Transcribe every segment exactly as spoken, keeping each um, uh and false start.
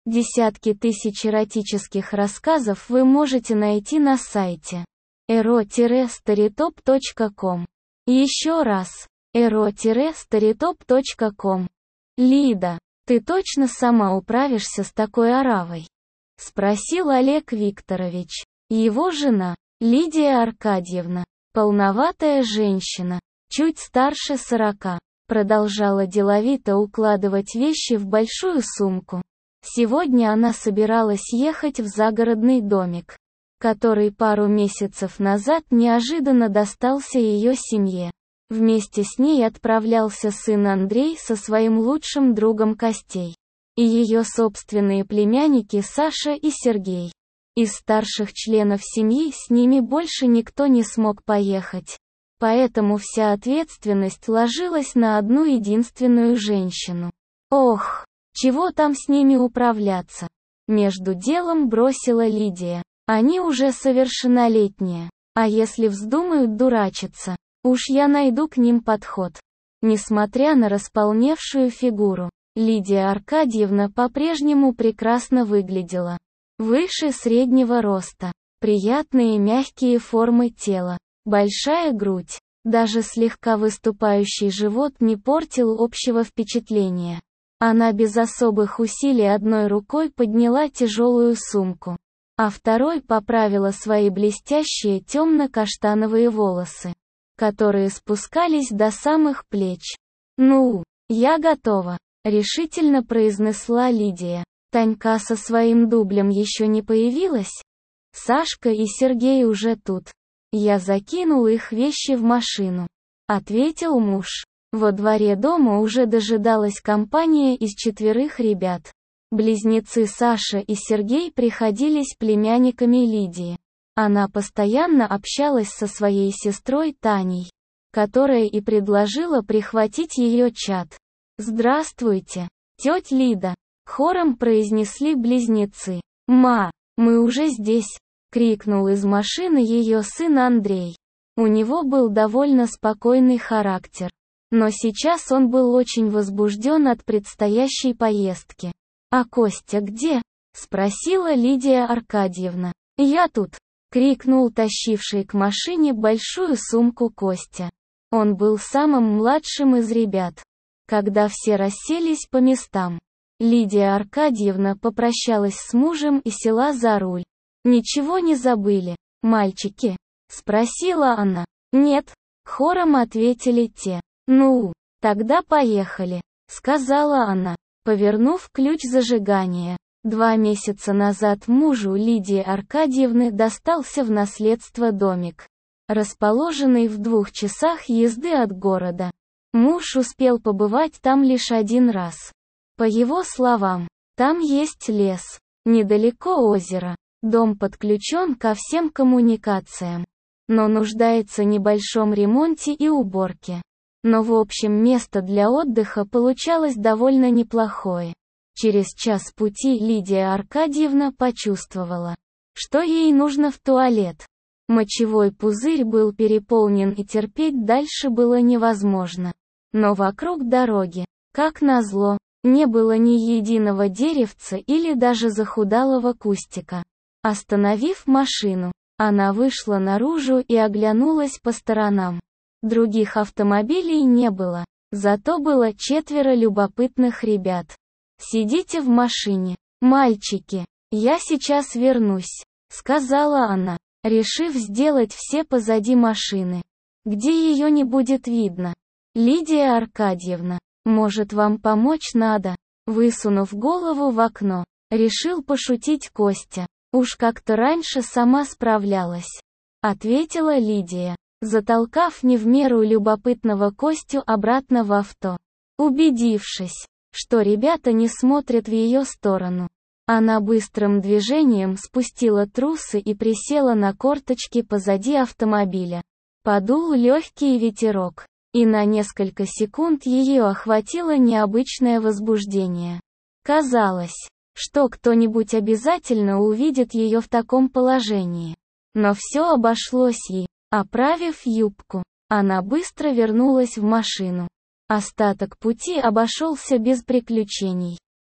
Десятки тысяч эротических рассказов вы можете найти на сайте эро старитоп точка ком. Еще раз, эро старитоп точка ком. Лида, ты точно сама управишься с такой оравой? Спросил Олег Викторович. Его жена, Лидия Аркадьевна, полноватая женщина, чуть старше сорока, продолжала деловито укладывать вещи в большую сумку. Сегодня она собиралась ехать в загородный домик, который пару месяцев назад неожиданно достался ее семье. Вместе с ней отправлялся сын Андрей со своим лучшим другом Костей. И ее собственные племянники Саша и Сергей. Из старших членов семьи с ними больше никто не смог поехать. Поэтому вся ответственность ложилась на одну единственную женщину. Ох, чего там с ними управляться? Между делом бросила Лидия. Они уже совершеннолетние. А если вздумают дурачиться, уж я найду к ним подход. Несмотря на располневшую фигуру, Лидия Аркадьевна по-прежнему прекрасно выглядела. Выше среднего роста, приятные мягкие формы тела, большая грудь, даже слегка выступающий живот не портил общего впечатления. Она без особых усилий одной рукой подняла тяжелую сумку, а второй поправила свои блестящие темно-каштановые волосы, которые спускались до самых плеч. «Ну, я готова», — решительно произнесла Лидия. «Танька со своим дублем еще не появилась? Сашка и Сергей уже тут. Я закинул их вещи в машину», — ответил муж. Во дворе дома уже дожидалась компания из четверых ребят. Близнецы Саша и Сергей приходились племянниками Лидии. Она постоянно общалась со своей сестрой Таней, которая и предложила прихватить ее чад. «Здравствуйте, тетя Лида», — хором произнесли близнецы. «Ма, мы уже здесь», — крикнул из машины ее сын Андрей. У него был довольно спокойный характер. Но сейчас он был очень возбужден от предстоящей поездки. «А Костя где?» — спросила Лидия Аркадьевна. «Я тут», — крикнул тащивший к машине большую сумку Костя. Он был самым младшим из ребят. Когда все расселись по местам, Лидия Аркадьевна попрощалась с мужем и села за руль. «Ничего не забыли, мальчики?» — спросила она. «Нет», — хором ответили те. «Ну, тогда поехали», — сказала она, повернув ключ зажигания. Два месяца назад мужу Лидии Аркадьевны достался в наследство домик, расположенный в двух часах езды от города. Муж успел побывать там лишь один раз. По его словам, там есть лес, недалеко озеро, дом подключен ко всем коммуникациям, но нуждается в небольшом ремонте и уборке. Но в общем место для отдыха получалось довольно неплохое. Через час пути Лидия Аркадьевна почувствовала, что ей нужно в туалет. Мочевой пузырь был переполнен и терпеть дальше было невозможно. Но вокруг дороги, как назло, не было ни единого деревца или даже захудалого кустика. Остановив машину, она вышла наружу и оглянулась по сторонам. Других автомобилей не было, зато было четверо любопытных ребят. «Сидите в машине, мальчики, я сейчас вернусь», — сказала она, решив сделать все позади машины, где ее не будет видно. «Лидия Аркадьевна, может, вам помочь надо?» Высунув голову в окно, решил пошутить Костя. «Уж как-то раньше сама справлялась», — ответила Лидия, затолкав не в меру любопытного Костю обратно в авто. Убедившись, что ребята не смотрят в ее сторону, она быстрым движением спустила трусы и присела на корточки позади автомобиля. Подул легкий ветерок, и на несколько секунд ее охватило необычное возбуждение. Казалось, что кто-нибудь обязательно увидит ее в таком положении. Но все обошлось ей. Оправив юбку, она быстро вернулась в машину. Остаток пути обошелся без приключений.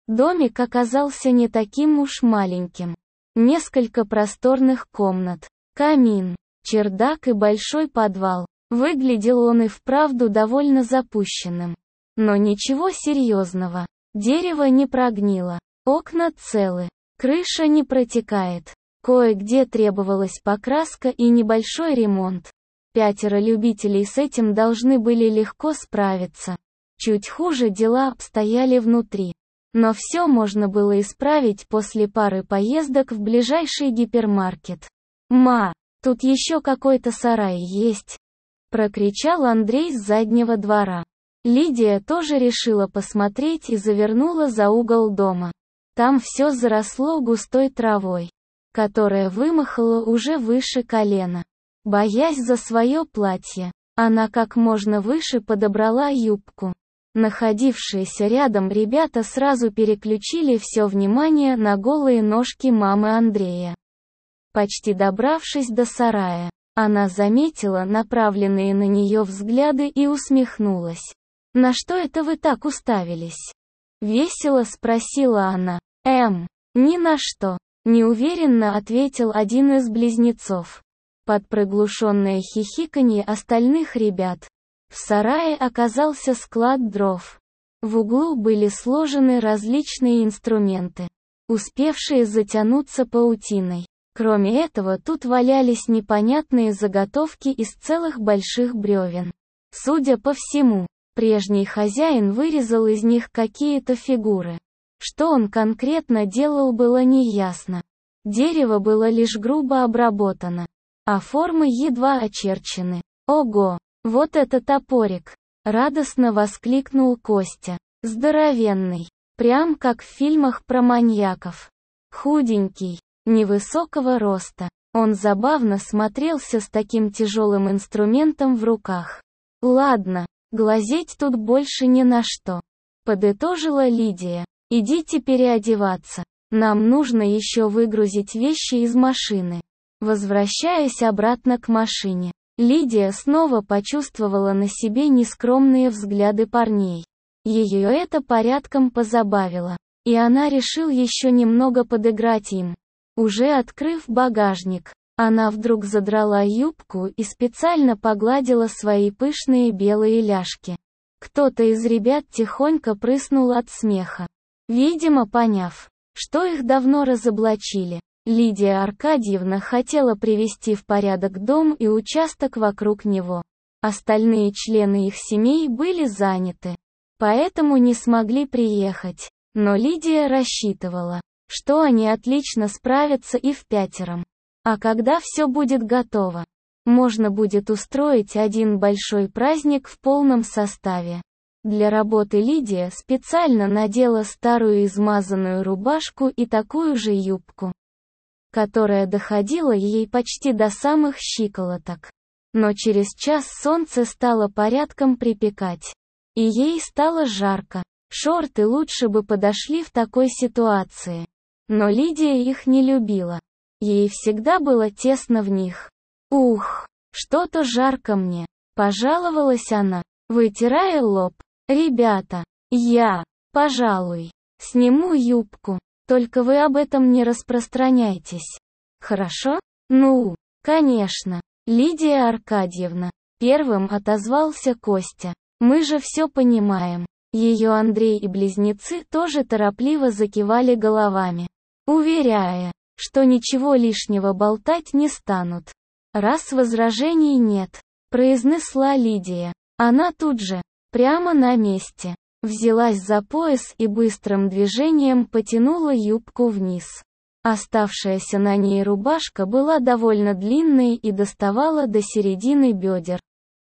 Домик оказался не таким уж маленьким. Несколько просторных комнат, камин, чердак и большой подвал. Выглядел он и вправду довольно запущенным. Но ничего серьезного. Дерево не прогнило, окна целы, крыша не протекает. Кое-где требовалась покраска и небольшой ремонт. Пятеро любителей с этим должны были легко справиться. Чуть хуже дела обстояли внутри. Но все можно было исправить после пары поездок в ближайший гипермаркет. «Ма, тут еще какой-то сарай есть!» — прокричал Андрей с заднего двора. Лидия тоже решила посмотреть и завернула за угол дома. Там все заросло густой травой, которая вымахала уже выше колена. Боясь за свое платье, она как можно выше подобрала юбку. Находившиеся рядом ребята сразу переключили все внимание на голые ножки мамы Андрея. Почти добравшись до сарая, она заметила направленные на нее взгляды и усмехнулась. «На что это вы так уставились?» Весело спросила она. «Эм, ни на что», — неуверенно ответил один из близнецов. Под приглушенное хихиканье остальных ребят, в сарае оказался склад дров. В углу были сложены различные инструменты, успевшие затянуться паутиной. Кроме этого, тут валялись непонятные заготовки из целых больших бревен. Судя по всему, прежний хозяин вырезал из них какие-то фигуры. Что он конкретно делал, было неясно. Дерево было лишь грубо обработано, а формы едва очерчены. «Ого! Вот это топорик!» — радостно воскликнул Костя. «Здоровенный! Прям как в фильмах про маньяков. Худенький, невысокого роста. Он забавно смотрелся с таким тяжелым инструментом в руках. Ладно, глазеть тут больше ни на что», — подытожила Лидия. «Идите переодеваться. Нам нужно еще выгрузить вещи из машины». Возвращаясь обратно к машине, Лидия снова почувствовала на себе нескромные взгляды парней. Ее это порядком позабавило, и она решила еще немного подыграть им. Уже открыв багажник, она вдруг задрала юбку и специально погладила свои пышные белые ляжки. Кто-то из ребят тихонько прыснул от смеха. Видимо, поняв, что их давно разоблачили, Лидия Аркадьевна хотела привести в порядок дом и участок вокруг него. Остальные члены их семей были заняты, поэтому не смогли приехать. Но Лидия рассчитывала, что они отлично справятся и впятером. А когда все будет готово, можно будет устроить один большой праздник в полном составе. Для работы Лидия специально надела старую измазанную рубашку и такую же юбку, которая доходила ей почти до самых щиколоток. Но через час солнце стало порядком припекать, и ей стало жарко. Шорты лучше бы подошли в такой ситуации. Но Лидия их не любила. Ей всегда было тесно в них. «Ух, что-то жарко мне», — пожаловалась она, вытирая лоб. «Ребята, я, пожалуй, сниму юбку, только вы об этом не распространяйтесь. Хорошо?» «Ну, конечно, Лидия Аркадьевна», — первым отозвался Костя. «Мы же все понимаем». Ее Андрей и близнецы тоже торопливо закивали головами, уверяя, что ничего лишнего болтать не станут. «Раз возражений нет», — произнесла Лидия. Она тут же, прямо на месте, взялась за пояс и быстрым движением потянула юбку вниз. Оставшаяся на ней рубашка была довольно длинной и доставала до середины бедер.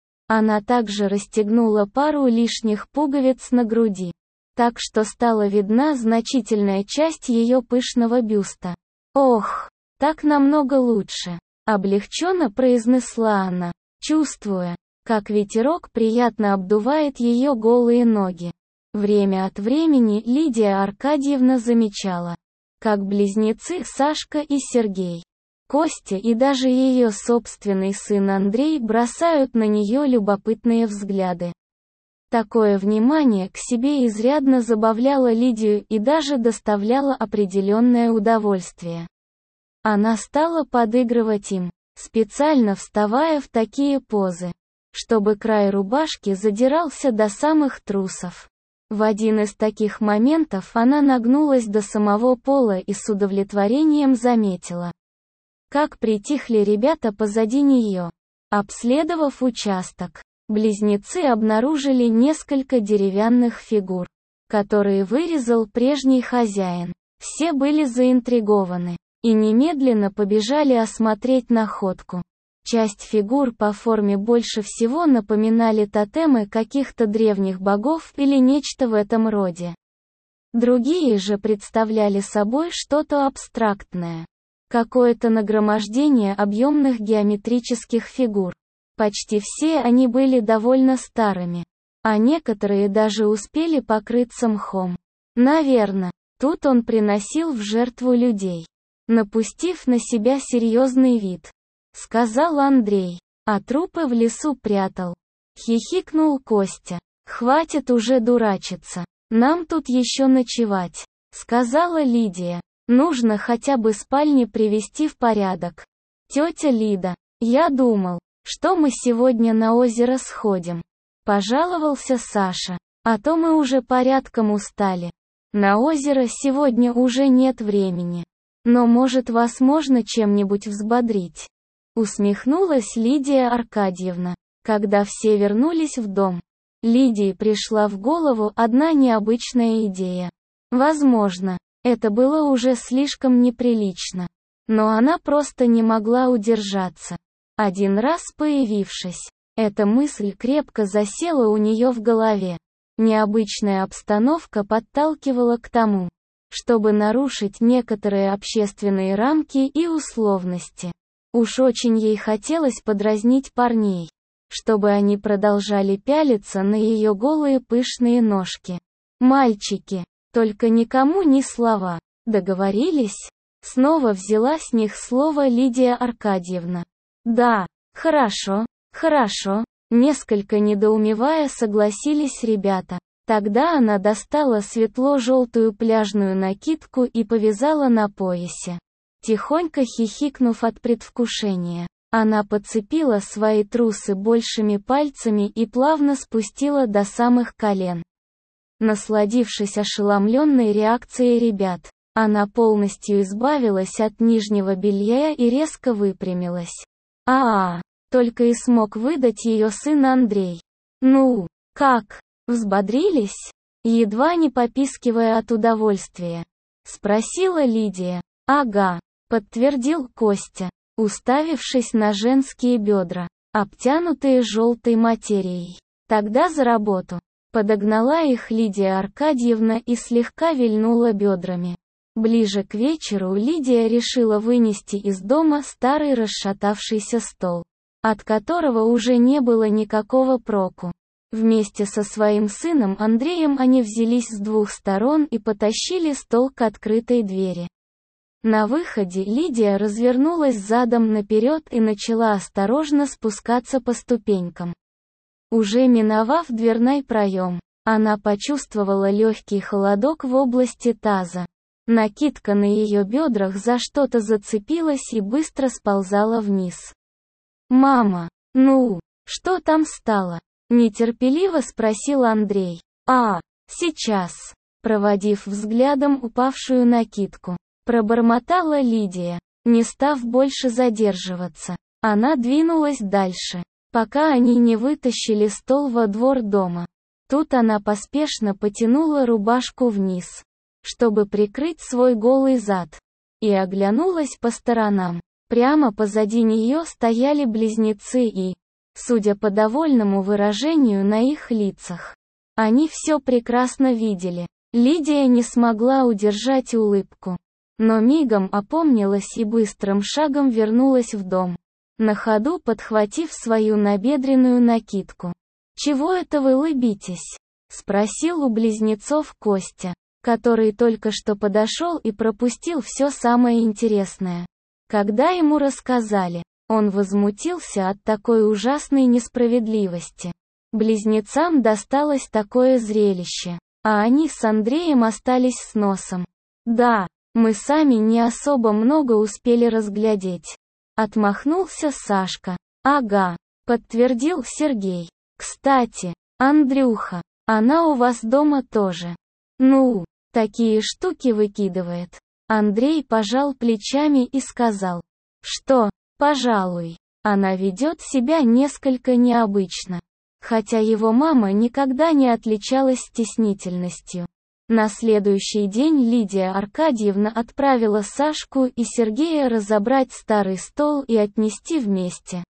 Она также расстегнула пару лишних пуговиц на груди, так что стала видна значительная часть ее пышного бюста. «Ох, так намного лучше», — облегченно произнесла она, чувствуя, как ветерок приятно обдувает ее голые ноги. Время от времени Лидия Аркадьевна замечала, как близнецы Сашка и Сергей, Костя и даже ее собственный сын Андрей бросают на нее любопытные взгляды. Такое внимание к себе изрядно забавляло Лидию и даже доставляло определенное удовольствие. Она стала подыгрывать им, специально вставая в такие позы, чтобы край рубашки задирался до самых трусов. В один из таких моментов она нагнулась до самого пола и с удовлетворением заметила, как притихли ребята позади нее. Обследовав участок, близнецы обнаружили несколько деревянных фигур, которые вырезал прежний хозяин. Все были заинтригованы и немедленно побежали осмотреть находку. Часть фигур по форме больше всего напоминали тотемы каких-то древних богов или нечто в этом роде. Другие же представляли собой что-то абстрактное. Какое-то нагромождение объемных геометрических фигур. Почти все они были довольно старыми, а некоторые даже успели покрыться мхом. Наверно, тут он приносил в жертву людей, напустив на себя серьезный вид, сказал Андрей, а трупы в лесу прятал. Хихикнул Костя. Хватит уже дурачиться, нам тут еще ночевать, сказала Лидия. Нужно хотя бы спальни привести в порядок. Тетя Лида, я думал, что мы сегодня на озеро сходим. Пожаловался Саша, а то мы уже порядком устали. На озеро сегодня уже нет времени. Но может вас можно чем-нибудь взбодрить? Усмехнулась Лидия Аркадьевна, когда все вернулись в дом. Лидии пришла в голову одна необычная идея. Возможно, это было уже слишком неприлично. Но она просто не могла удержаться. Один раз появившись, эта мысль крепко засела у нее в голове. Необычная обстановка подталкивала к тому, чтобы нарушить некоторые общественные рамки и условности. Уж очень ей хотелось подразнить парней, чтобы они продолжали пялиться на ее голые пышные ножки. «Мальчики, только никому ни слова. Договорились?» Снова взяла с них слово Лидия Аркадьевна. «Да, хорошо, хорошо», несколько недоумевая согласились ребята. Тогда она достала светло-желтую пляжную накидку и повязала на поясе. Тихонько хихикнув от предвкушения, она подцепила свои трусы большими пальцами и плавно спустила до самых колен. Насладившись ошеломленной реакцией ребят, она полностью избавилась от нижнего белья и резко выпрямилась. А-а, только и смог выдать ее сын Андрей. «Ну, как, взбодрились?» Едва не попискивая от удовольствия, спросила Лидия. «Ага», подтвердил Костя, уставившись на женские бедра, обтянутые желтой материей. «Тогда за работу». Подогнала их Лидия Аркадьевна и слегка вильнула бедрами. Ближе к вечеру Лидия решила вынести из дома старый расшатавшийся стол, от которого уже не было никакого проку. Вместе со своим сыном Андреем они взялись с двух сторон и потащили стол к открытой двери. На выходе Лидия развернулась задом наперед и начала осторожно спускаться по ступенькам. Уже миновав дверной проем, она почувствовала легкий холодок в области таза. Накидка на ее бедрах за что-то зацепилась и быстро сползала вниз. «Мама, ну, что там стало?» – нетерпеливо спросил Андрей. «А, сейчас», проводив взглядом упавшую накидку, пробормотала Лидия, не став больше задерживаться. Она двинулась дальше, пока они не вытащили стол во двор дома. Тут она поспешно потянула рубашку вниз, чтобы прикрыть свой голый зад, и оглянулась по сторонам. Прямо позади нее стояли близнецы и, судя по довольному выражению на их лицах, они все прекрасно видели. Лидия не смогла удержать улыбку, но мигом опомнилась и быстрым шагом вернулась в дом, на ходу подхватив свою набедренную накидку. «Чего это вы улыбитесь?» — спросил у близнецов Костя, который только что подошел и пропустил все самое интересное. Когда ему рассказали, он возмутился от такой ужасной несправедливости. Близнецам досталось такое зрелище, а они с Андреем остались с носом. Да, мы сами не особо много успели разглядеть. Отмахнулся Сашка. Ага, подтвердил Сергей. Кстати, Андрюха, она у вас дома тоже. Ну, такие штуки выкидывает. Андрей пожал плечами и сказал, что, пожалуй, она ведет себя несколько необычно. Хотя его мама никогда не отличалась стеснительностью. На следующий день Лидия Аркадьевна отправила Сашку и Сергея разобрать старый стол и отнести вместе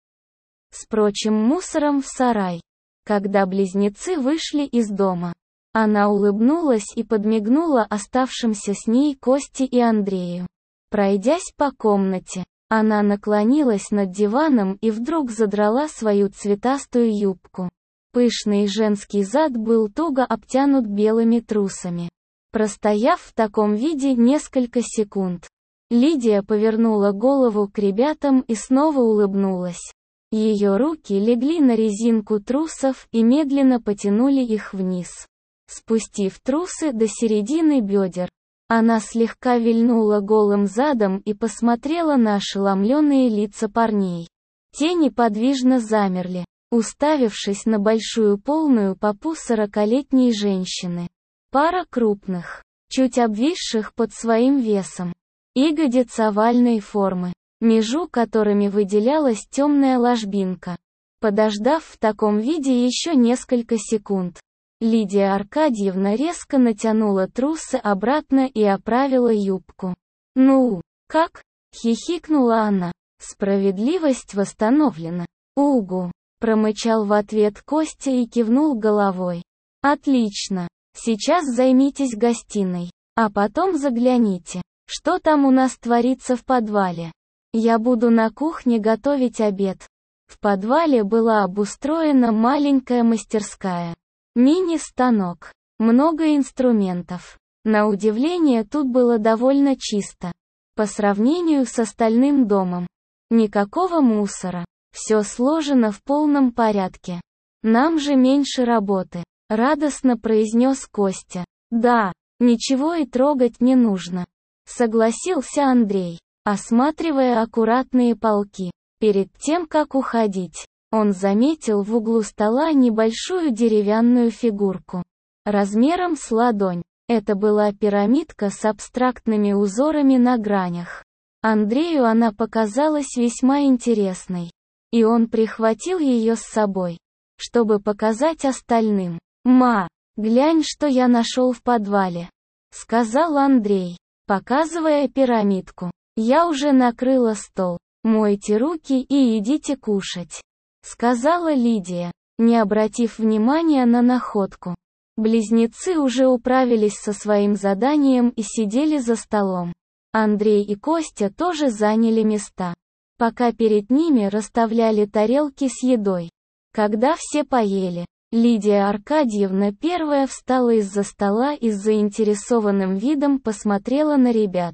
с прочим мусором в сарай. Когда близнецы вышли из дома, она улыбнулась и подмигнула оставшимся с ней Косте и Андрею. Пройдясь по комнате, она наклонилась над диваном и вдруг задрала свою цветастую юбку. Пышный женский зад был туго обтянут белыми трусами. Простояв в таком виде несколько секунд, Лидия повернула голову к ребятам и снова улыбнулась. Ее руки легли на резинку трусов и медленно потянули их вниз. Спустив трусы до середины бедер, она слегка вильнула голым задом и посмотрела на ошеломленные лица парней. Те неподвижно замерли, уставившись на большую полную попу сорокалетней женщины. Пара крупных, чуть обвисших под своим весом, ягодиц овальной формы, между которыми выделялась темная ложбинка. Подождав в таком виде еще несколько секунд, Лидия Аркадьевна резко натянула трусы обратно и оправила юбку. «Ну, как?» — хихикнула она. «Справедливость восстановлена». «Угу», — промычал в ответ Костя и кивнул головой. «Отлично. Сейчас займитесь гостиной, а потом загляните, что там у нас творится в подвале. Я буду на кухне готовить обед». В подвале была обустроена маленькая мастерская. Мини-станок. Много инструментов. На удивление тут было довольно чисто. По сравнению с остальным домом. Никакого мусора. Все сложено в полном порядке. Нам же меньше работы, радостно произнес Костя. Да, ничего и трогать не нужно. Согласился Андрей, осматривая аккуратные полки. Перед тем, как уходить, он заметил в углу стола небольшую деревянную фигурку. Размером с ладонь. Это была пирамидка с абстрактными узорами на гранях. Андрею она показалась весьма интересной. И он прихватил ее с собой, чтобы показать остальным. «Ма, глянь, что я нашел в подвале», — сказал Андрей, показывая пирамидку. «Я уже накрыла стол. Мойте руки и идите кушать», — сказала Лидия, не обратив внимания на находку. Близнецы уже управились со своим заданием и сидели за столом. Андрей и Костя тоже заняли места, пока перед ними расставляли тарелки с едой. Когда все поели, Лидия Аркадьевна первая встала из-за стола и с заинтересованным видом посмотрела на ребят.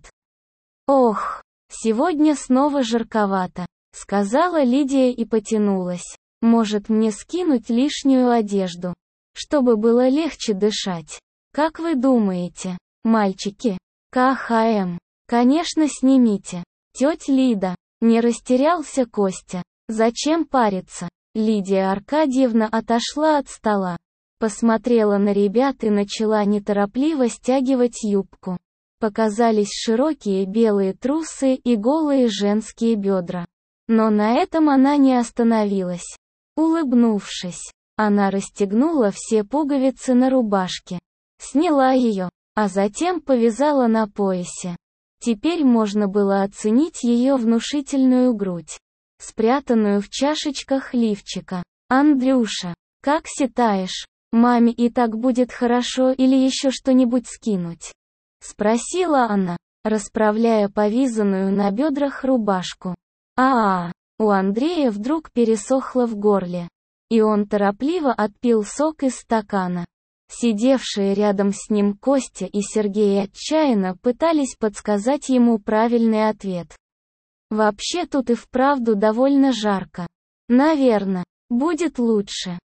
«Ох, сегодня снова жарковато», — сказала Лидия и потянулась. «Может, мне скинуть лишнюю одежду, чтобы было легче дышать? Как вы думаете, мальчики?» «КХМ. Конечно, снимите. Тетя Лида». Не растерялся Костя. «Зачем париться?» Лидия Аркадьевна отошла от стола, посмотрела на ребят и начала неторопливо стягивать юбку. Показались широкие белые трусы и голые женские бедра. Но на этом она не остановилась. Улыбнувшись, она расстегнула все пуговицы на рубашке, сняла ее, а затем повязала на поясе. Теперь можно было оценить ее внушительную грудь, спрятанную в чашечках лифчика. «Андрюша, как считаешь, маме и так будет хорошо или еще что-нибудь скинуть?» — спросила она, расправляя повязанную на бедрах рубашку. А-а, у Андрея вдруг пересохло в горле, и он торопливо отпил сок из стакана. Сидевшие рядом с ним Костя и Сергей отчаянно пытались подсказать ему правильный ответ. «Вообще тут и вправду довольно жарко. Наверно, будет лучше,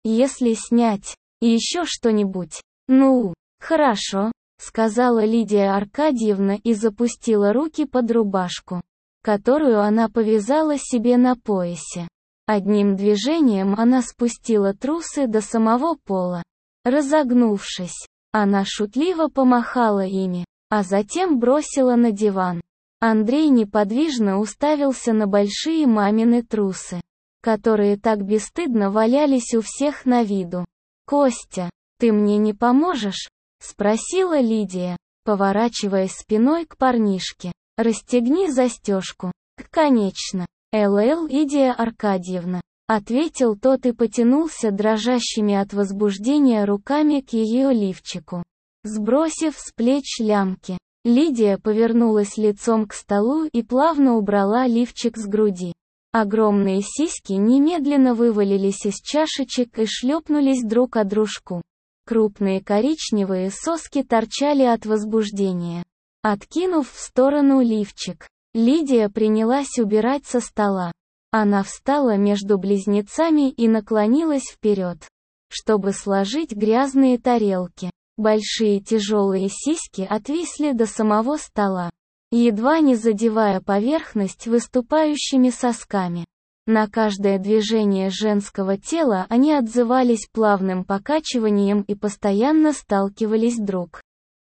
Если снять еще что-нибудь. Ну, хорошо, сказала Лидия Аркадьевна и запустила руки под рубашку, которую она повязала себе на поясе. Одним движением она спустила трусы до самого пола. Разогнувшись, она шутливо помахала ими, а затем бросила на диван. Андрей неподвижно уставился на большие мамины трусы, которые так бесстыдно валялись у всех на виду. «Костя, ты мне не поможешь?» — спросила Лидия, поворачиваясь спиной к парнишке. «Расстегни застежку». «Конечно, ЛЛ Лидия Аркадьевна», — ответил тот и потянулся дрожащими от возбуждения руками к ее лифчику. Сбросив с плеч лямки, Лидия повернулась лицом к столу и плавно убрала лифчик с груди. Огромные сиськи немедленно вывалились из чашечек и шлепнулись друг о дружку. Крупные коричневые соски торчали от возбуждения. Откинув в сторону лифчик, Лидия принялась убирать со стола. Она встала между близнецами и наклонилась вперед, чтобы сложить грязные тарелки. Большие тяжелые сиськи отвисли до самого стола, едва не задевая поверхность выступающими сосками. На каждое движение женского тела они отзывались плавным покачиванием и постоянно сталкивались друг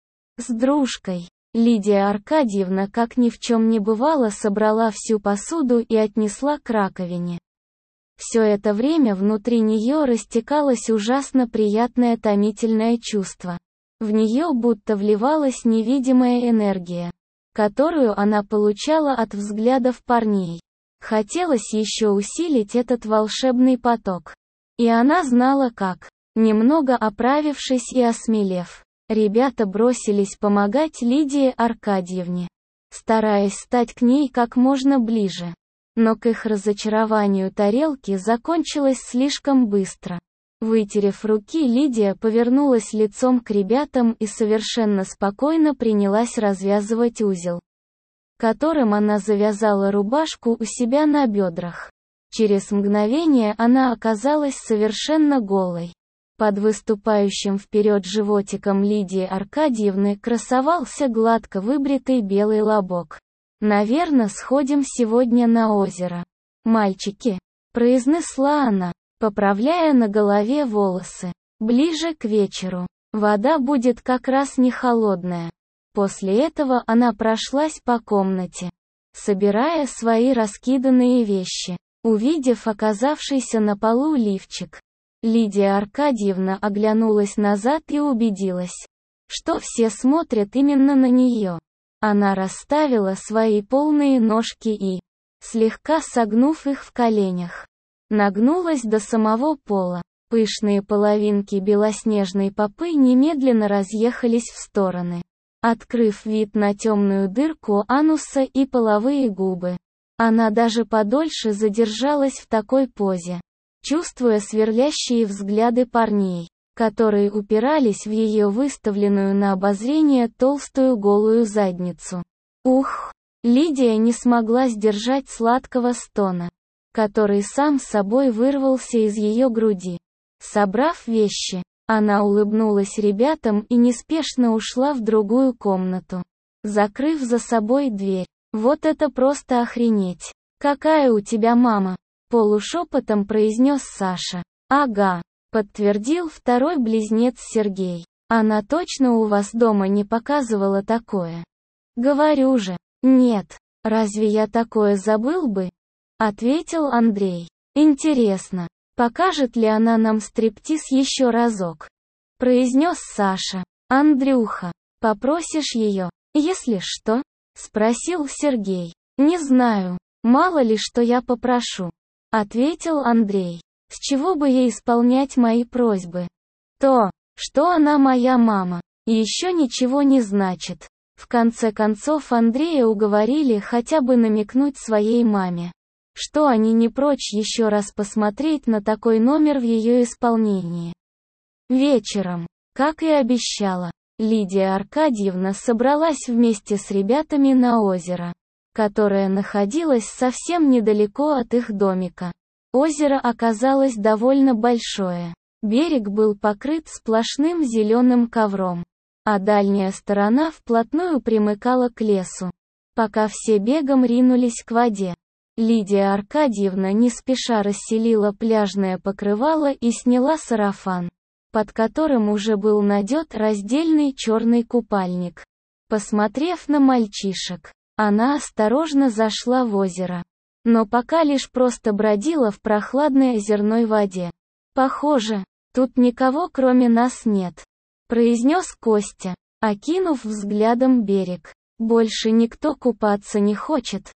с дружкой. Лидия Аркадьевна, как ни в чем не бывало, собрала всю посуду и отнесла к раковине. Все это время внутри нее растекалось ужасно приятное томительное чувство. В нее будто вливалась невидимая энергия, которую она получала от взглядов парней. Хотелось еще усилить этот волшебный поток. И она знала как. Немного оправившись и осмелев, ребята бросились помогать Лидии Аркадьевне, стараясь стать к ней как можно ближе. Но к их разочарованию тарелки закончилась слишком быстро. Вытерев руки, Лидия повернулась лицом к ребятам и совершенно спокойно принялась развязывать узел, которым она завязала рубашку у себя на бедрах. Через мгновение она оказалась совершенно голой. Под выступающим вперед животиком Лидии Аркадьевны красовался гладко выбритый белый лобок. «Наверно, сходим сегодня на озеро. Мальчики», — произнесла она, поправляя на голове волосы. «Ближе к вечеру. Вода будет как раз не холодная». После этого она прошлась по комнате, собирая свои раскиданные вещи. Увидев оказавшийся на полу лифчик, Лидия Аркадьевна оглянулась назад и убедилась, что все смотрят именно на нее. Она расставила свои полные ножки и, слегка согнув их в коленях, нагнулась до самого пола. Пышные половинки белоснежной попы немедленно разъехались в стороны, открыв вид на темную дырку ануса и половые губы. Она даже подольше задержалась в такой позе, чувствуя сверлящие взгляды парней, которые упирались в ее выставленную на обозрение толстую голую задницу. Ух! Лидия не смогла сдержать сладкого стона, который сам собой вырвался из ее груди. Собрав вещи, она улыбнулась ребятам и неспешно ушла в другую комнату, закрыв за собой дверь. «Вот это просто охренеть! Какая у тебя мама!» — полушепотом произнес Саша. «Ага», — подтвердил второй близнец Сергей. «Она точно у вас дома не показывала такое?» «Говорю же, нет, разве я такое забыл бы?» — ответил Андрей. «Интересно, покажет ли она нам стриптиз еще разок?» — произнес Саша. «Андрюха, попросишь ее, если что?» — спросил Сергей. «Не знаю, мало ли что я попрошу», — ответил Андрей. «С чего бы ей исполнять мои просьбы? То, что она моя мама, еще ничего не значит». В конце концов Андрея уговорили хотя бы намекнуть своей маме, что они не прочь еще раз посмотреть на такой номер в ее исполнении. Вечером, как и обещала, Лидия Аркадьевна собралась вместе с ребятами на озеро, которое находилось совсем недалеко от их домика. Озеро оказалось довольно большое. Берег был покрыт сплошным зеленым ковром, а дальняя сторона вплотную примыкала к лесу. Пока все бегом ринулись к воде, Лидия Аркадьевна не спеша расстелила пляжное покрывало и сняла сарафан, под которым уже был надет раздельный черный купальник. Посмотрев на мальчишек, она осторожно зашла в озеро, но пока лишь просто бродила в прохладной озерной воде. «Похоже, тут никого кроме нас нет», — произнес Костя, окинув взглядом берег. «Больше никто купаться не хочет».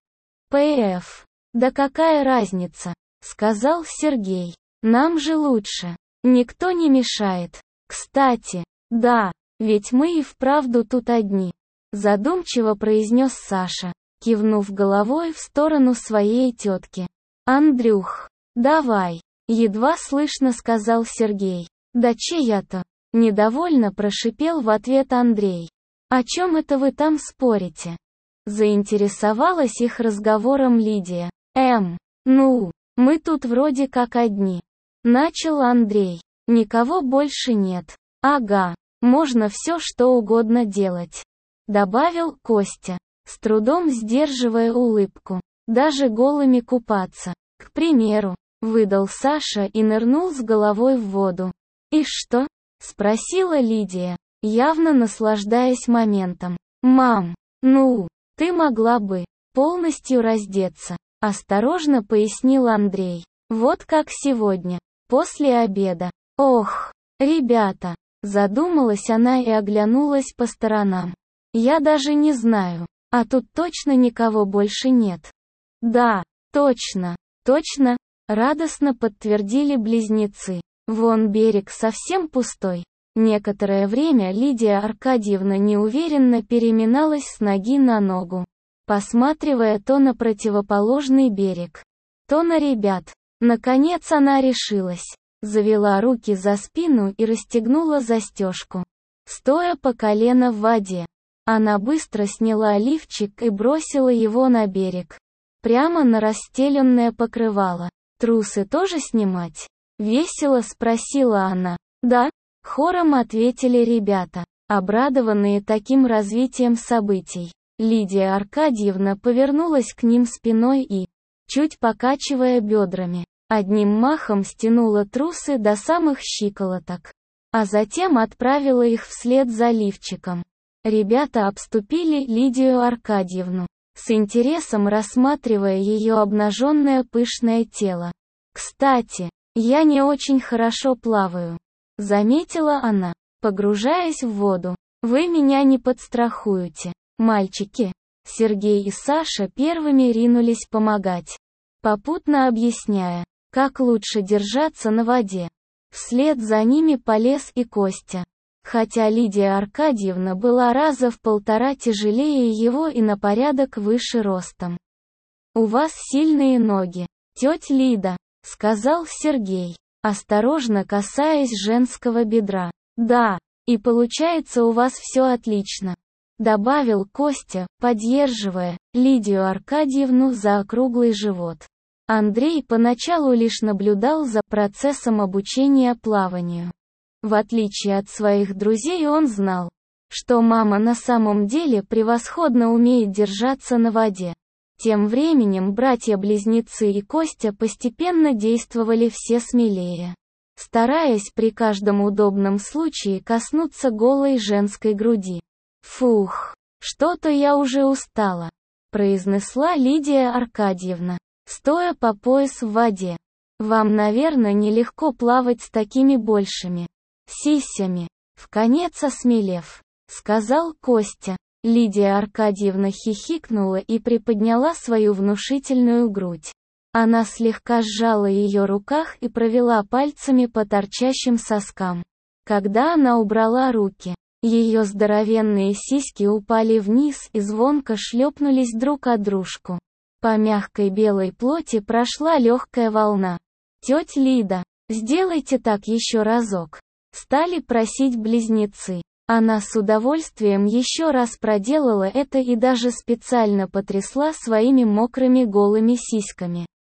«П.Ф. Да какая разница», — сказал Сергей. «Нам же лучше. Никто не мешает. Кстати, да, ведь мы и вправду тут одни», — задумчиво произнес Саша, кивнув головой в сторону своей тетки. «Андрюх, давай», — едва слышно сказал Сергей. «Да чья-то?» — недовольно прошипел в ответ Андрей. «О чем это вы там спорите?» Заинтересовалась их разговором Лидия. «Эм, ну, мы тут вроде как одни», — начал Андрей. «Никого больше нет». «Ага, можно все что угодно делать», — добавил Костя, с трудом сдерживая улыбку. «Даже голыми купаться, к примеру», — выдал Саша и нырнул с головой в воду. «И что?» — спросила Лидия, явно наслаждаясь моментом. «Мам, ну, ты могла бы полностью раздеться», — осторожно пояснил Андрей. «Вот как сегодня, после обеда». «Ох, ребята», — задумалась она и оглянулась по сторонам. «Я даже не знаю, а тут точно никого больше нет». «Да, точно, точно», — радостно подтвердили близнецы. «Вон берег совсем пустой». Некоторое время Лидия Аркадьевна неуверенно переминалась с ноги на ногу, посматривая то на противоположный берег, то на ребят. Наконец она решилась, завела руки за спину и расстегнула застежку. Стоя по колено в воде, она быстро сняла лифчик и бросила его на берег, прямо на расстеленное покрывало. «Трусы тоже снимать?» — весело спросила она. «Да», — хором ответили ребята, обрадованные таким развитием событий. Лидия Аркадьевна повернулась к ним спиной и, чуть покачивая бедрами, одним махом стянула трусы до самых щиколоток, а затем отправила их вслед за лифчиком. Ребята обступили Лидию Аркадьевну, с интересом рассматривая ее обнаженное пышное тело. «Кстати, я не очень хорошо плаваю», — заметила она, погружаясь в воду. «Вы меня не подстрахуете, мальчики». Сергей и Саша первыми ринулись помогать, попутно объясняя, как лучше держаться на воде. Вслед за ними полез и Костя. Хотя Лидия Аркадьевна была раза в полтора тяжелее его и на порядок выше ростом. «У вас сильные ноги, тетя Лида», — сказал Сергей, осторожно касаясь женского бедра. «Да, и получается у вас все отлично», — добавил Костя, поддерживая Лидию Аркадьевну за округлый живот. Андрей поначалу лишь наблюдал за процессом обучения плаванию. В отличие от своих друзей, он знал, что мама на самом деле превосходно умеет держаться на воде. Тем временем братья-близнецы и Костя постепенно действовали все смелее, стараясь при каждом удобном случае коснуться голой женской груди. «Фух, что-то я уже устала», — произнесла Лидия Аркадьевна, стоя по пояс в воде. «Вам, наверное, нелегко плавать с такими большими сисями», — вконец осмелев, сказал Костя. Лидия Аркадьевна хихикнула и приподняла свою внушительную грудь. Она слегка сжала ее руках и провела пальцами по торчащим соскам. Когда она убрала руки, ее здоровенные сиськи упали вниз и звонко шлепнулись друг о дружку. По мягкой белой плоти прошла легкая волна. «Тетя Лида, сделайте так еще разок», — стали просить близнецы. Она с удовольствием еще раз проделала это и даже специально потрясла своими мокрыми голыми сиськами.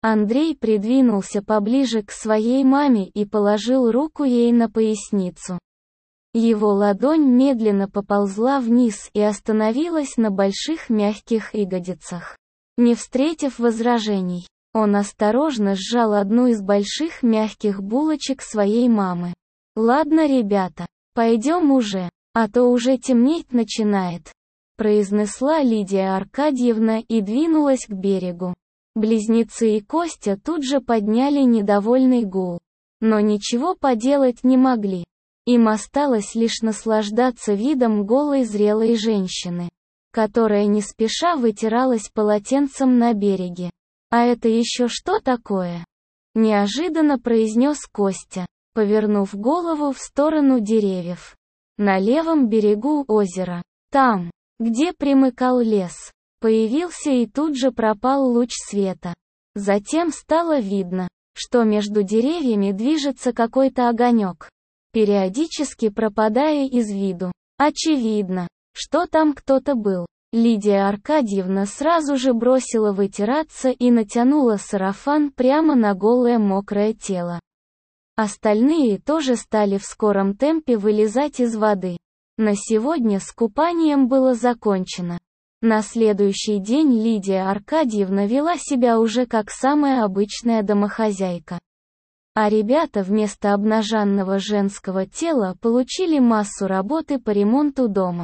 Андрей придвинулся поближе к своей маме и положил руку ей на поясницу. Его ладонь медленно поползла вниз и остановилась на больших мягких ягодицах. Не встретив возражений, он осторожно сжал одну из больших мягких булочек своей мамы. «Ладно, ребята, пойдем уже, а то уже темнеть начинает», произнесла Лидия Аркадьевна и двинулась к берегу. Близнецы и Костя тут же подняли недовольный гул. Но ничего поделать не могли. Им осталось лишь наслаждаться видом голой зрелой женщины, которая не спеша вытиралась полотенцем на береге. «А это еще что такое?» – неожиданно произнес Костя, повернув голову в сторону деревьев. На левом берегу озера, там, где примыкал лес, появился и тут же пропал луч света. Затем стало видно, что между деревьями движется какой-то огонек, периодически пропадая из виду. Очевидно, что там кто-то был. Лидия Аркадьевна сразу же бросила вытираться и натянула сарафан прямо на голое мокрое тело. Остальные тоже стали в скором темпе вылезать из воды. На сегодня с купанием было закончено. На следующий день Лидия Аркадьевна вела себя уже как самая обычная домохозяйка. А ребята вместо обнаженного женского тела получили массу работы по ремонту дома.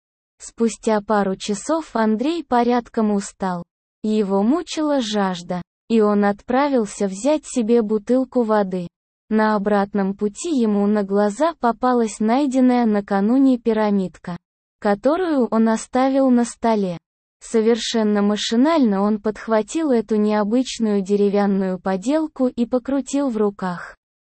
Спустя пару часов Андрей порядком устал. Его мучила жажда, и он отправился взять себе бутылку воды. На обратном пути ему на глаза попалась найденная накануне пирамидка, которую он оставил на столе. Совершенно машинально он подхватил эту необычную деревянную поделку и покрутил в руках.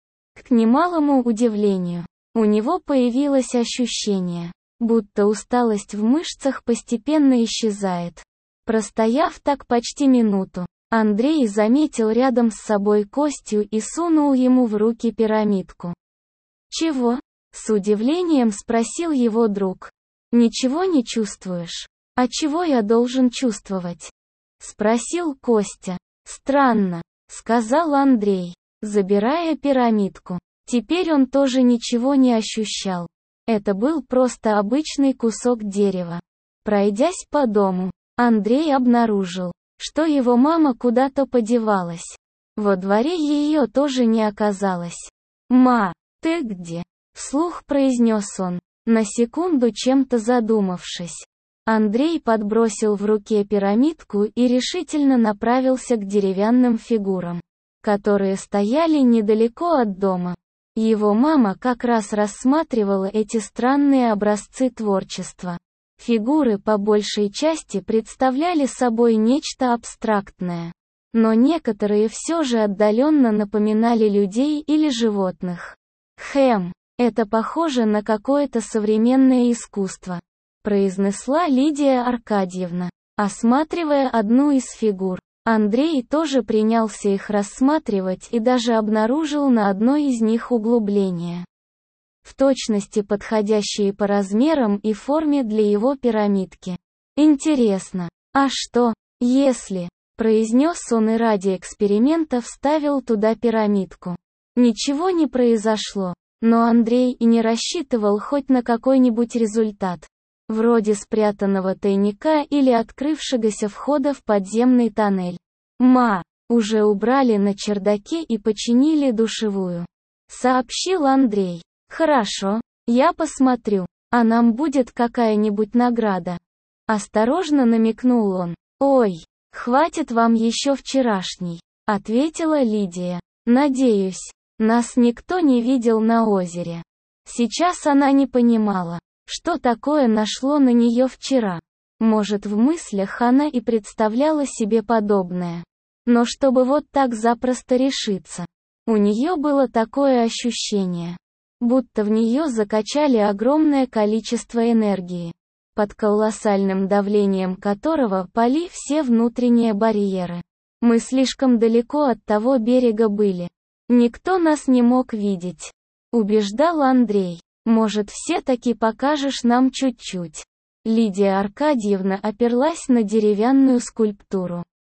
К немалому удивлению, у него появилось ощущение, будто усталость в мышцах постепенно исчезает. Простояв так почти минуту, Андрей заметил рядом с собой Костю и сунул ему в руки пирамидку. «Чего?» — с удивлением спросил его друг. «Ничего не чувствуешь?» «А чего я должен чувствовать?» — спросил Костя. «Странно», — сказал Андрей, забирая пирамидку. Теперь он тоже ничего не ощущал. Это был просто обычный кусок дерева. Пройдясь по дому, Андрей обнаружил, что его мама куда-то подевалась. Во дворе ее тоже не оказалось. «Ма, ты где?» — вслух произнес он, на секунду чем-то задумавшись. Андрей подбросил в руке пирамидку и решительно направился к деревянным фигурам, которые стояли недалеко от дома. Его мама как раз рассматривала эти странные образцы творчества. Фигуры по большей части представляли собой нечто абстрактное, но некоторые все же отдаленно напоминали людей или животных. «Хэм, это похоже на какое-то современное искусство», произнесла Лидия Аркадьевна, осматривая одну из фигур. Андрей тоже принялся их рассматривать и даже обнаружил на одной из них углубление, в точности подходящие по размерам и форме для его пирамидки. «Интересно, а что, если...» произнес он и ради эксперимента вставил туда пирамидку. Ничего не произошло, но Андрей и не рассчитывал хоть на какой-нибудь результат, вроде спрятанного тайника или открывшегося входа в подземный тоннель. «Ма, уже убрали на чердаке и починили душевую», — сообщил Андрей. «Хорошо, я посмотрю, а нам будет какая-нибудь награда?» Осторожно намекнул он. «Ой, хватит вам еще вчерашний», — ответила Лидия. «Надеюсь, нас никто не видел на озере». Сейчас она не понимала, что такое нашло на нее вчера. Может, в мыслях она и представляла себе подобное. Но чтобы вот так запросто решиться, у нее было такое ощущение, будто в нее закачали огромное количество энергии, под колоссальным давлением которого пали все внутренние барьеры. Мы слишком далеко от того берега были. Никто нас не мог видеть, убеждал Андрей. Может, все-таки покажешь нам чуть-чуть? Лидия Аркадьевна оперлась на деревянную скульптуру.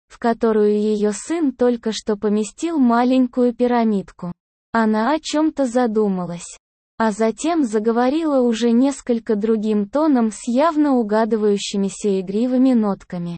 в которую ее сын только что поместил маленькую пирамидку. Она о чем-то задумалась. А затем заговорила уже несколько другим тоном с явно угадывающимися игривыми нотками.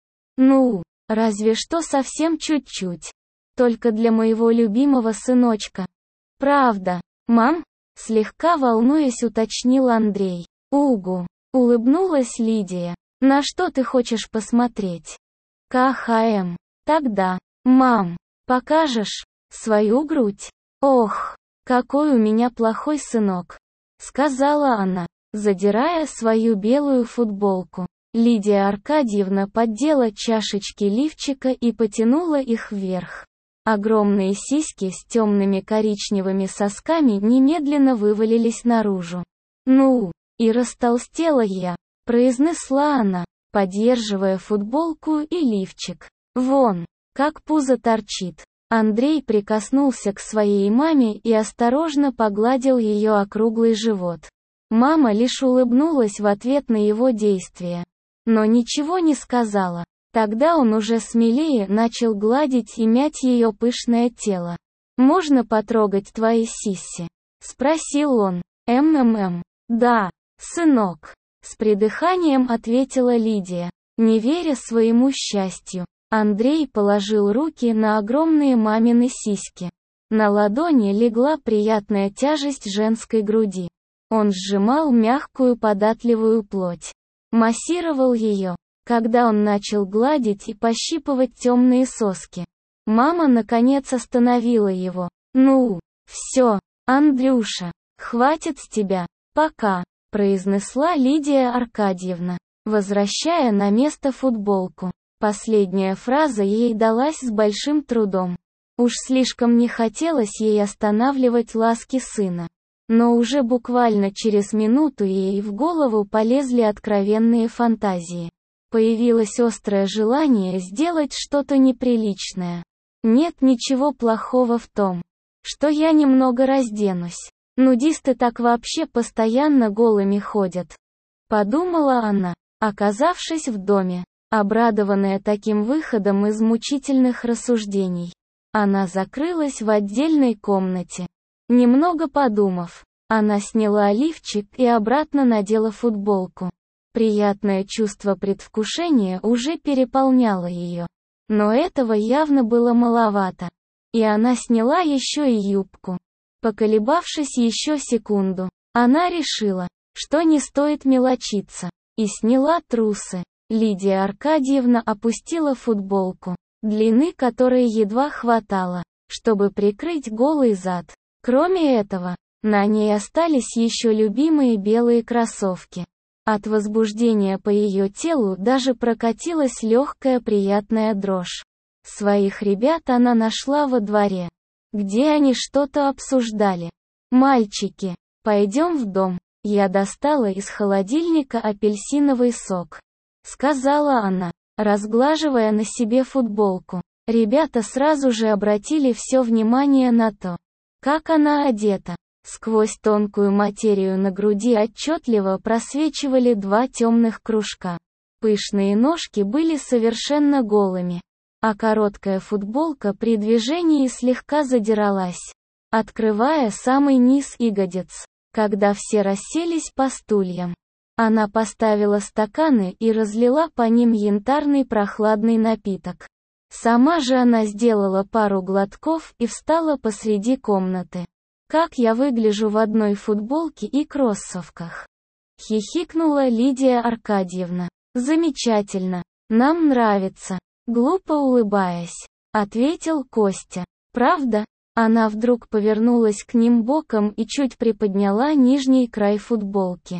«Ну, разве что совсем чуть-чуть. Только для моего любимого сыночка». «Правда, мам?» — слегка волнуясь уточнил Андрей. «Угу», — улыбнулась Лидия. «На что ты хочешь посмотреть?» «ка ха эм. Тогда, мам, покажешь свою грудь?» «Ох, какой у меня плохой сынок», — сказала она, задирая свою белую футболку. Лидия Аркадьевна поддела чашечки лифчика и потянула их вверх. Огромные сиськи с темными коричневыми сосками немедленно вывалились наружу. «Ну, и растолстела я», — произнесла она, поддерживая футболку и лифчик. «Вон, как пузо торчит». Андрей прикоснулся к своей маме и осторожно погладил ее округлый живот. Мама лишь улыбнулась в ответ на его действия, но ничего не сказала. Тогда он уже смелее начал гладить и мять ее пышное тело. «Можно потрогать твои сисси?» — спросил он. «М-м-м. Да, сынок», — с придыханием ответила Лидия, не веря своему счастью. Андрей положил руки на огромные мамины сиськи. На ладони легла приятная тяжесть женской груди. Он сжимал мягкую податливую плоть. Массировал ее. Когда он начал гладить и пощипывать темные соски, мама наконец остановила его. «Ну, все, Андрюша, хватит с тебя, пока», — произнесла Лидия Аркадьевна, возвращая на место футболку. Последняя фраза ей далась с большим трудом. Уж слишком не хотелось ей останавливать ласки сына. Но уже буквально через минуту ей в голову полезли откровенные фантазии. Появилось острое желание сделать что-то неприличное. Нет ничего плохого в том, что я немного разденусь. Нудисты так вообще постоянно голыми ходят. Подумала она, оказавшись в доме. Обрадованная таким выходом из мучительных рассуждений, она закрылась в отдельной комнате. Немного подумав, она сняла лифчик и обратно надела футболку. Приятное чувство предвкушения уже переполняло ее. Но этого явно было маловато. И она сняла еще и юбку. Поколебавшись еще секунду, она решила, что не стоит мелочиться, и сняла трусы. Лидия Аркадьевна опустила футболку, длины которой едва хватало, чтобы прикрыть голый зад. Кроме этого, на ней остались еще любимые белые кроссовки. От возбуждения по ее телу даже прокатилась легкая приятная дрожь. Своих ребят она нашла во дворе, где они что-то обсуждали. «Мальчики, пойдем в дом». Я достала из холодильника апельсиновый сок, сказала она, разглаживая на себе футболку. Ребята сразу же обратили все внимание на то, как она одета. Сквозь тонкую материю на груди отчетливо просвечивали два темных кружка. Пышные ножки были совершенно голыми, а короткая футболка при движении слегка задиралась, открывая самый низ ягодиц. Когда все расселись по стульям, она поставила стаканы и разлила по ним янтарный прохладный напиток. Сама же она сделала пару глотков и встала посреди комнаты. «Как я выгляжу в одной футболке и кроссовках?» — хихикнула Лидия Аркадьевна. «Замечательно. Нам нравится», — глупо улыбаясь, ответил Костя. «Правда?» Она вдруг повернулась к ним боком и чуть приподняла нижний край футболки.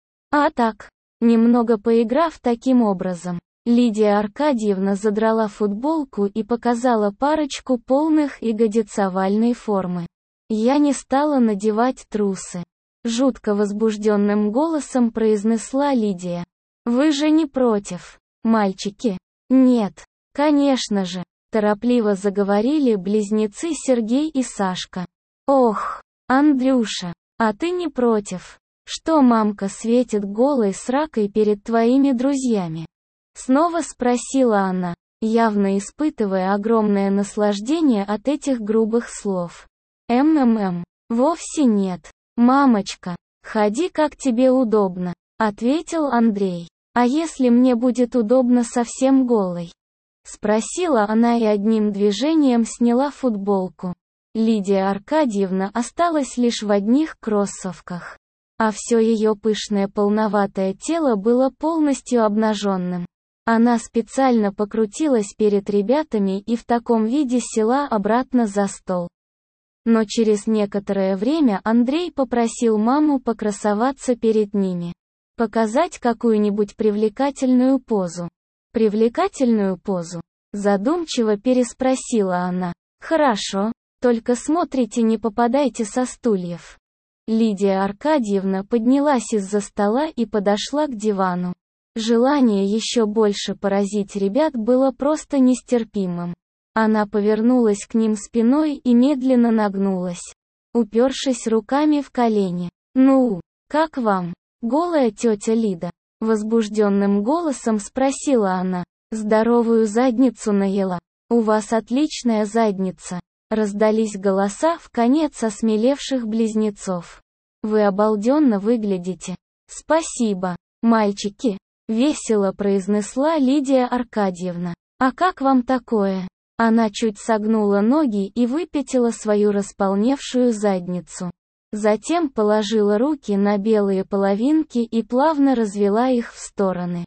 «А так, немного поиграв таким образом». Лидия Аркадьевна задрала футболку и показала парочку полных ягодиц овальной формы. «Я не стала надевать трусы», — жутко возбужденным голосом произнесла Лидия. «Вы же не против, мальчики?» «Нет, конечно же», — торопливо заговорили близнецы Сергей и Сашка. «Ох, Андрюша, а ты не против, что мамка светит голой сракой перед твоими друзьями?» Снова спросила она. явно испытывая огромное наслаждение от этих грубых слов. «МММ. Вовсе нет. Мамочка, ходи как тебе удобно», — ответил Андрей. «А если мне будет удобно совсем голой?» — спросила она и одним движением сняла футболку. Лидия Аркадьевна осталась лишь в одних кроссовках, а все ее пышное полноватое тело было полностью обнаженным. Она специально покрутилась перед ребятами и в таком виде села обратно за стол. Но через некоторое время Андрей попросил маму покрасоваться перед ними. Показать какую-нибудь привлекательную позу. «Привлекательную позу?» — задумчиво переспросила она. «Хорошо, только смотрите, не попадайте со стульев». Лидия Аркадьевна поднялась из-за стола и подошла к дивану. Желание еще больше поразить ребят было просто нестерпимым. Она повернулась к ним спиной и медленно нагнулась, упершись руками в колени. «Ну, как вам, голая тетя Лида?» — возбужденным голосом спросила она. «Здоровую задницу наела. У вас отличная задница», — раздались голоса вконец осмелевших близнецов. «Вы обалденно выглядите». «Спасибо, мальчики», — весело произнесла Лидия Аркадьевна. «А как вам такое?» Она чуть согнула ноги и выпятила свою располневшую задницу. Затем положила руки на белые половинки и плавно развела их в стороны.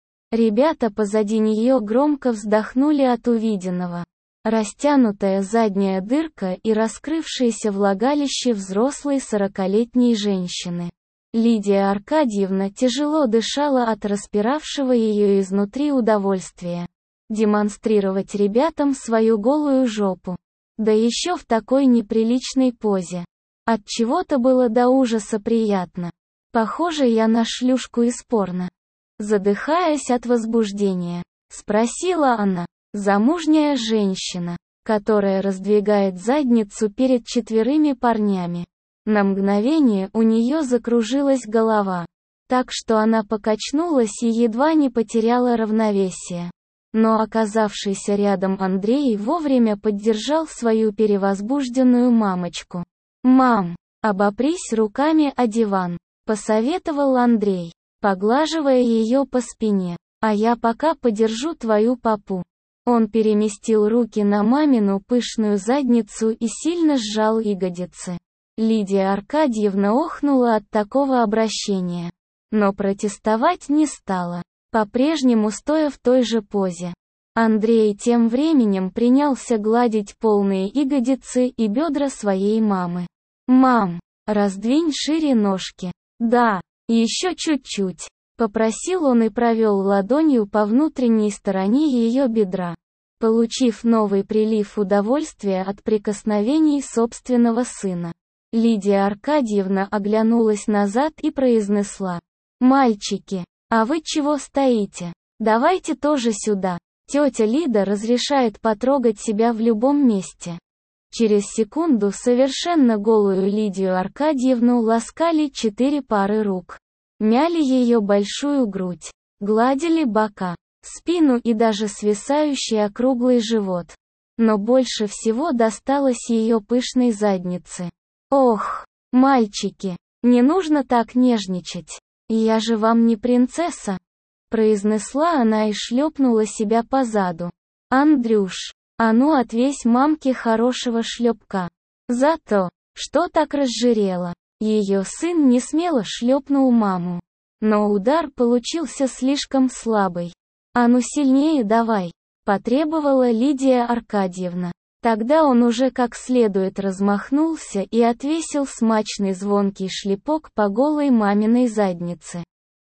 Ребята позади нее громко вздохнули от увиденного. Растянутая задняя дырка и раскрывшееся влагалище взрослой сорокалетней женщины. Лидия Аркадьевна тяжело дышала от распиравшего ее изнутри удовольствия. Демонстрировать ребятам свою голую жопу. Да еще в такой неприличной позе. От чего-то было до ужаса приятно. Похоже, я на шлюшку из порно. Задыхаясь от возбуждения, спросила она. Замужняя женщина, которая раздвигает задницу перед четверыми парнями. На мгновение у нее закружилась голова, так что она покачнулась и едва не потеряла равновесие. Но оказавшийся рядом Андрей вовремя поддержал свою перевозбужденную мамочку. «Мам, обопрись руками о диван», — посоветовал Андрей, поглаживая ее по спине. «А я пока подержу твою папу». Он переместил руки на мамину пышную задницу и сильно сжал ягодицы. Лидия Аркадьевна охнула от такого обращения, но протестовать не стала, по-прежнему стоя в той же позе. Андрей тем временем принялся гладить полные ягодицы и бедра своей мамы. «Мам, раздвинь шире ножки». «Да, еще чуть-чуть», — попросил он и провел ладонью по внутренней стороне ее бедра, получив новый прилив удовольствия от прикосновений собственного сына. Лидия Аркадьевна оглянулась назад и произнесла: «Мальчики, а вы чего стоите? Давайте тоже сюда. Тетя Лида разрешает потрогать себя в любом месте». Через секунду совершенно голую Лидию Аркадьевну ласкали четыре пары рук. Мяли ее большую грудь, гладили бока, спину и даже свисающий округлый живот. Но больше всего досталось ее пышной заднице. «Ох, мальчики, не нужно так нежничать. Я же вам не принцесса», — произнесла она и шлепнула себя по заду. «Андрюш, а ну отвесь мамке хорошего шлепка. За то, что так разжирела». Ее сын несмело шлепнул маму. Но удар получился слишком слабый. «А ну сильнее давай», — потребовала Лидия Аркадьевна. Тогда он уже как следует размахнулся и отвесил смачный звонкий шлепок по голой маминой заднице.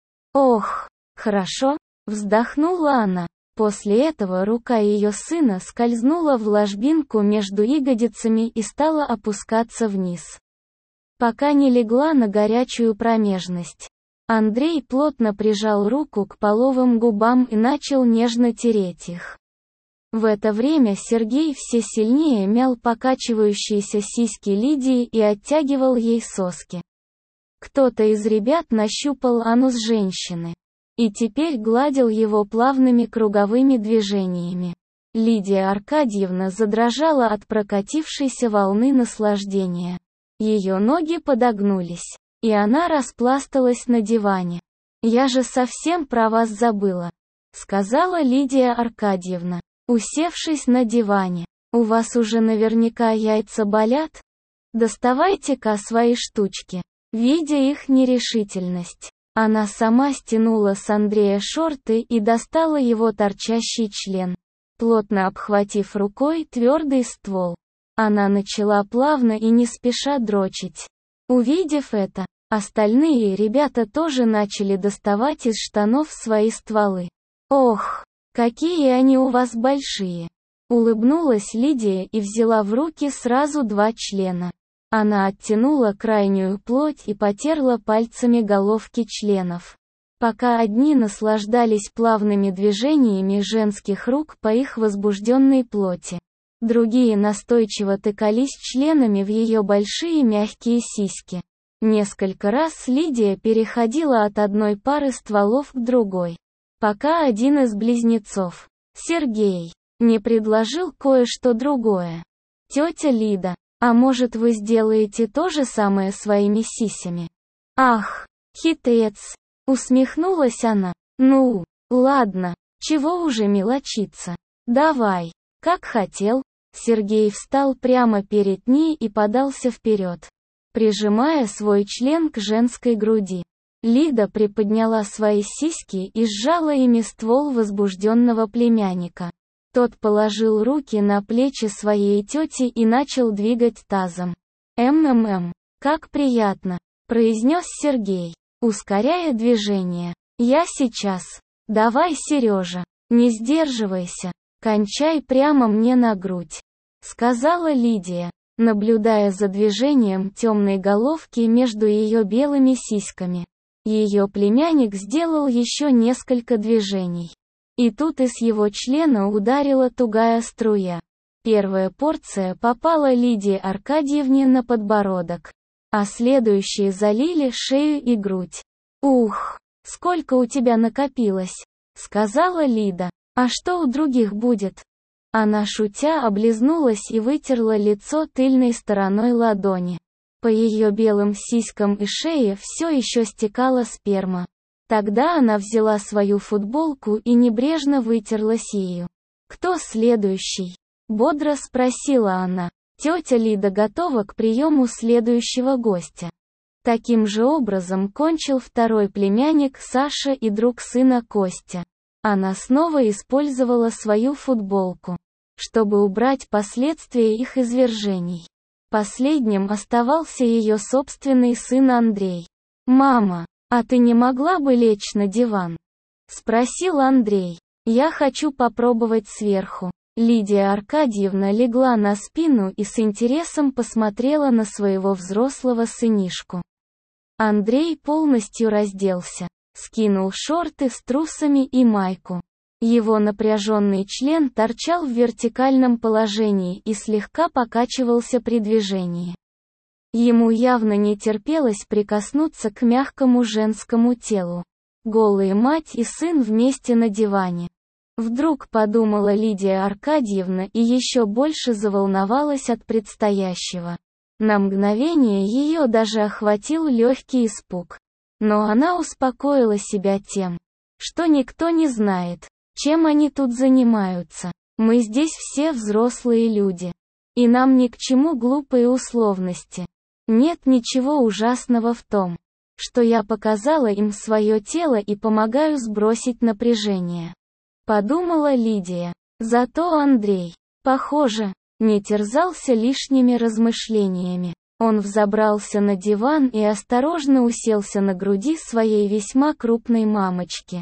«Ох, хорошо», — вздохнула она. После этого рука ее сына скользнула в ложбинку между ягодицами и стала опускаться вниз, пока не легла на горячую промежность. Андрей плотно прижал руку к половым губам и начал нежно тереть их. В это время Сергей все сильнее мял покачивающиеся сиськи Лидии и оттягивал ей соски. Кто-то из ребят нащупал анус женщины. и теперь гладил его плавными круговыми движениями. Лидия Аркадьевна задрожала от прокатившейся волны наслаждения. Ее ноги подогнулись, и она распласталась на диване. «Я же совсем про вас забыла», — сказала Лидия Аркадьевна, усевшись на диване. «У вас уже наверняка яйца болят? Доставайте-ка свои штучки». Видя их нерешительность, она сама стянула с Андрея шорты и достала его торчащий член. Плотно обхватив рукой твердый ствол, она начала плавно и не спеша дрочить. Увидев это, остальные ребята тоже начали доставать из штанов свои стволы. «Ох, какие они у вас большие!» Улыбнулась Лидия и взяла в руки сразу два члена. Она оттянула крайнюю плоть и потерла пальцами головки членов, пока одни наслаждались плавными движениями женских рук по их возбужденной плоти. Другие настойчиво тыкались членами в ее большие мягкие сиськи. Несколько раз Лидия переходила от одной пары стволов к другой, пока один из близнецов, Сергей, не предложил кое-что другое. «Тетя Лида, а может вы сделаете то же самое своими сисями?» «Ах, хитрец!» — усмехнулась она. «Ну, ладно, чего уже мелочиться? Давай, как хотел». Сергей встал прямо перед ней и подался вперед, прижимая свой член к женской груди. Лида приподняла свои сиськи и сжала ими ствол возбужденного племянника. Тот положил руки на плечи своей тети и начал двигать тазом. «М-м-м, как приятно», — произнес Сергей, ускоряя движение. «Я сейчас. Давай, Сережа, не сдерживайся, кончай прямо мне на грудь», — сказала Лидия, наблюдая за движением темной головки между ее белыми сиськами. Ее племянник сделал еще несколько движений. И тут из его члена ударила тугая струя. Первая порция попала Лидии Аркадьевне на подбородок, а следующие залили шею и грудь. «Ух, сколько у тебя накопилось», — сказала Лида. «А что у других будет?» Она шутя облизнулась и вытерла лицо тыльной стороной ладони. По ее белым сиськам и шее все еще стекала сперма. Тогда она взяла свою футболку и небрежно вытерлась ею. «Кто следующий?» — бодро спросила она. Тетя Лида готова к приему следующего гостя. Таким же образом кончил второй племянник Саша и друг сына Костя. Она снова использовала свою футболку, чтобы убрать последствия их извержений. Последним оставался ее собственный сын Андрей. «Мама, а ты не могла бы лечь на диван?» — спросил Андрей. «Я хочу попробовать сверху». Лидия Аркадьевна легла на спину и с интересом посмотрела на своего взрослого сынишку. Андрей полностью разделся, скинул шорты с трусами и майку. Его напряженный член торчал в вертикальном положении и слегка покачивался при движении. Ему явно не терпелось прикоснуться к мягкому женскому телу. Голые мать и сын вместе на диване. Вдруг подумала Лидия Аркадьевна и еще больше заволновалась от предстоящего. На мгновение ее даже охватил легкий испуг. Но она успокоила себя тем, что никто не знает, чем они тут занимаются. Мы здесь все взрослые люди. И нам ни к чему глупые условности. Нет ничего ужасного в том, что я показала им свое тело и помогаю сбросить напряжение. Подумала Лидия. Зато Андрей, похоже, не терзался лишними размышлениями. Он взобрался на диван и осторожно уселся на груди своей весьма крупной мамочки,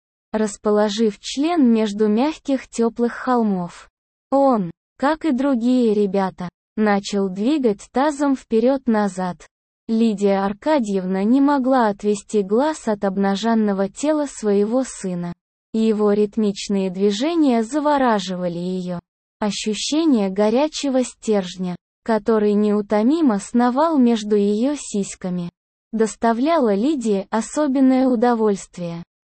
расположив член между мягких теплых холмов. Он, как и другие ребята, начал двигать тазом вперед-назад. Лидия Аркадьевна не могла отвести глаз от обнаженного тела своего сына. Его ритмичные движения завораживали ее. Ощущение горячего стержня, который неутомимо сновал между ее сиськами, доставляло Лидии особенное удовольствие.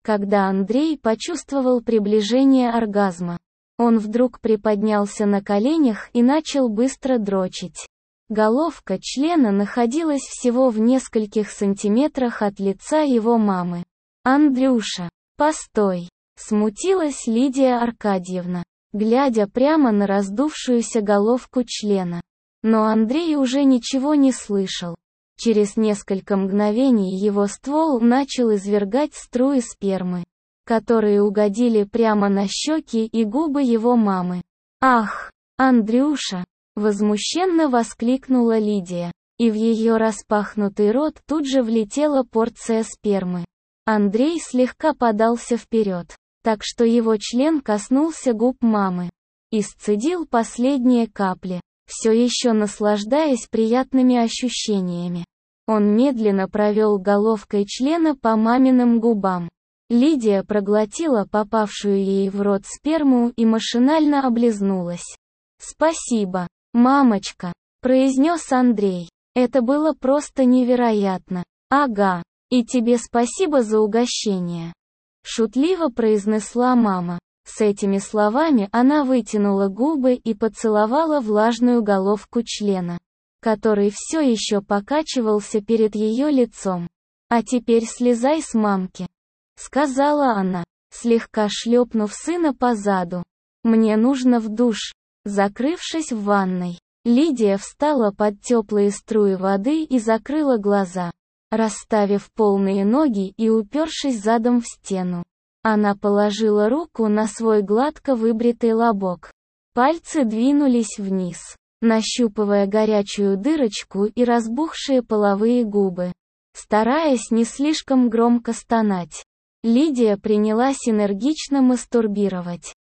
когда Андрей почувствовал приближение оргазма. Он вдруг приподнялся на коленях и начал быстро дрочить. Головка члена находилась всего в нескольких сантиметрах от лица его мамы. «Андрюша, постой!» — смутилась Лидия Аркадьевна, глядя прямо на раздувшуюся головку члена. Но Андрей уже ничего не слышал. Через несколько мгновений его ствол начал извергать струи спермы, которые угодили прямо на щеки и губы его мамы. «Ах, Андрюша!» — возмущенно воскликнула Лидия, и в ее распахнутый рот тут же влетела порция спермы. Андрей слегка подался вперед, так что его член коснулся губ мамы и сцедил последние капли, все еще наслаждаясь приятными ощущениями. Он медленно провел головкой члена по маминым губам. Лидия проглотила попавшую ей в рот сперму и машинально облизнулась. «Спасибо, мамочка», — произнес Андрей. «Это было просто невероятно». «Ага, и тебе спасибо за угощение», — шутливо произнесла мама. С этими словами она вытянула губы и поцеловала влажную головку члена, который все еще покачивался перед ее лицом. «А теперь слезай с мамки», — сказала она, слегка шлепнув сына по заду. «Мне нужно в душ». Закрывшись в ванной, Лидия встала под теплые струи воды и закрыла глаза, расставив полные ноги и упершись задом в стену. Она положила руку на свой гладко выбритый лобок. Пальцы двинулись вниз, нащупывая горячую дырочку и разбухшие половые губы. Стараясь не слишком громко стонать, Лидия принялась энергично мастурбировать.